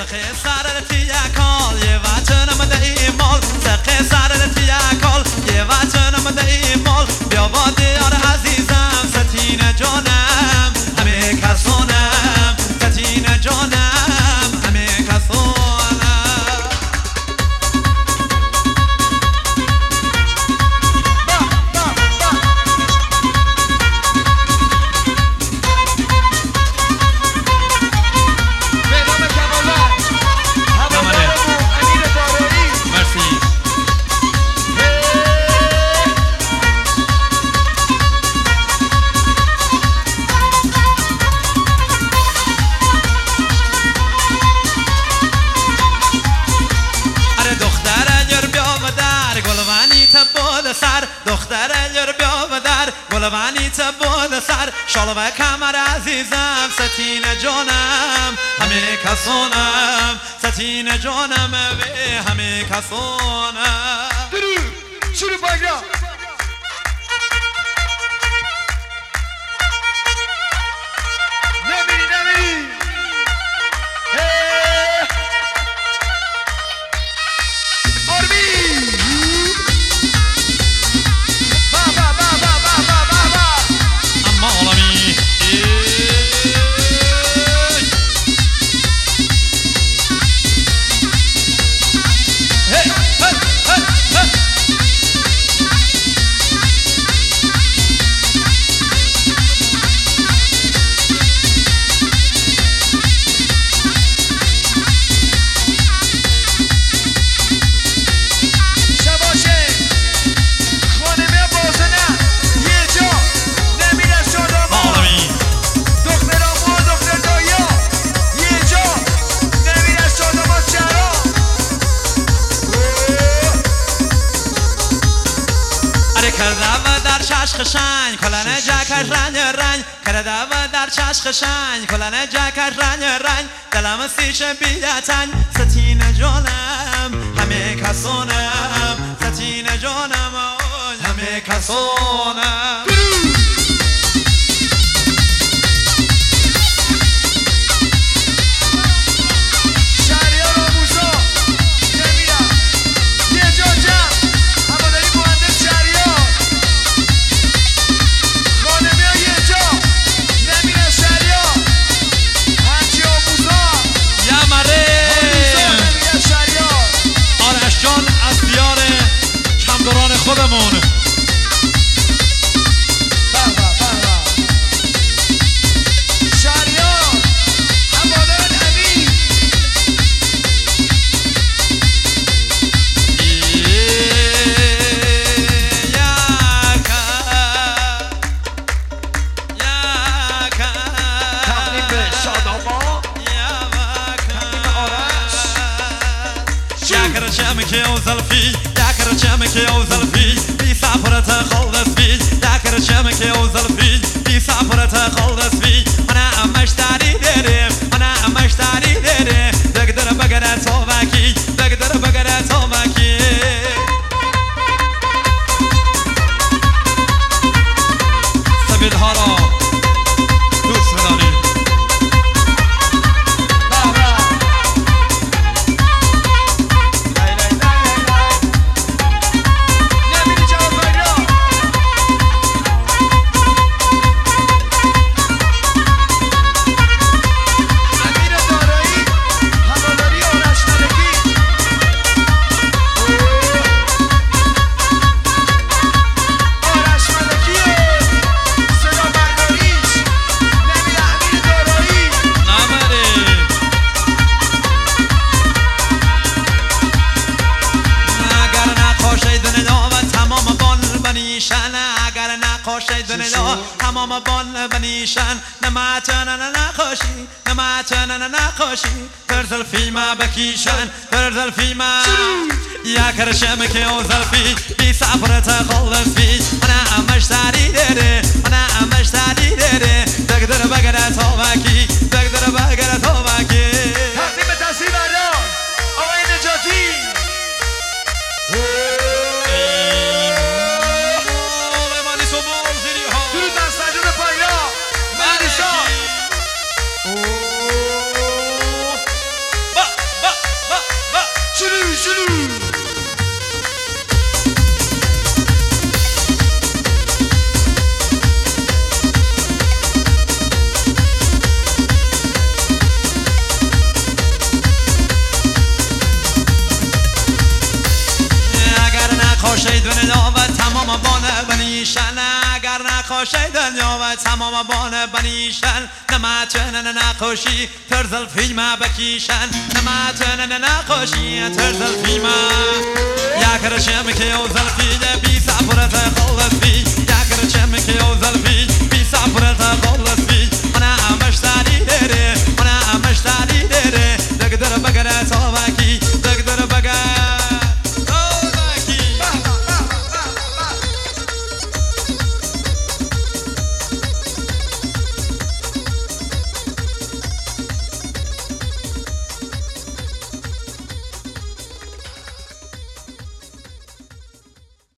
سخی سرت یکال یه وطنم دیمال سخی سرت یکال یه وطنم دیمال بیا با دیار عزیزم ستین جانم همه کسانم ستین جانم همه کسانم سر دختر الیر بیا و در گلوانی تبود سر شال و کمر عزیزم ستین جانم همه کسانم ستین جانم و همه کسانم شروع باگرام نمیری نمیری خشنگ کلن جکش رنگ رنگ کرده و در چشم خشنگ کلن جکش رنگ رنگ دلم سیش بیتنگ ستین جانم همه کسانم ستین جانم همه کسانم خودمون شهریار همادر امین تقدیم به شادابا تقدیم آرش شکر چمکی و زلفی دکر چمکی و زلفی بی سفرت خالص بی دکر چمکی و زلفی بی سفرت خالص بی من مشتری دارم من مشتری دارم دقدر بگره تابکی دقدر بگره تابکی سبیل ها را دوست بدارید اگر نقاشی دنیا تمام بال بنیشن نماتن نقاشی نماتن نقاشی پر زلفی ما بکیشن پر زلفی ما یا کرشم که او زلفی بی سفرت خالص بی انا مشتری داره انا مشتری داره دقدر بگره تابکی دقدر بگره تابکی تقدیم تصویر بردار آقای نجاتی درود بر سجاد پایلا مهدی شاه بنیشن اگر نخوشی دنیا و تمام بان بنیشن نماتن نخوشی ترزل فیما بکیشن نماتن نخوشی ترزل فیما یا کرشم که او زلفی بی سفرت خلص بی یا کرشم که او زلفی بی سفرت خلص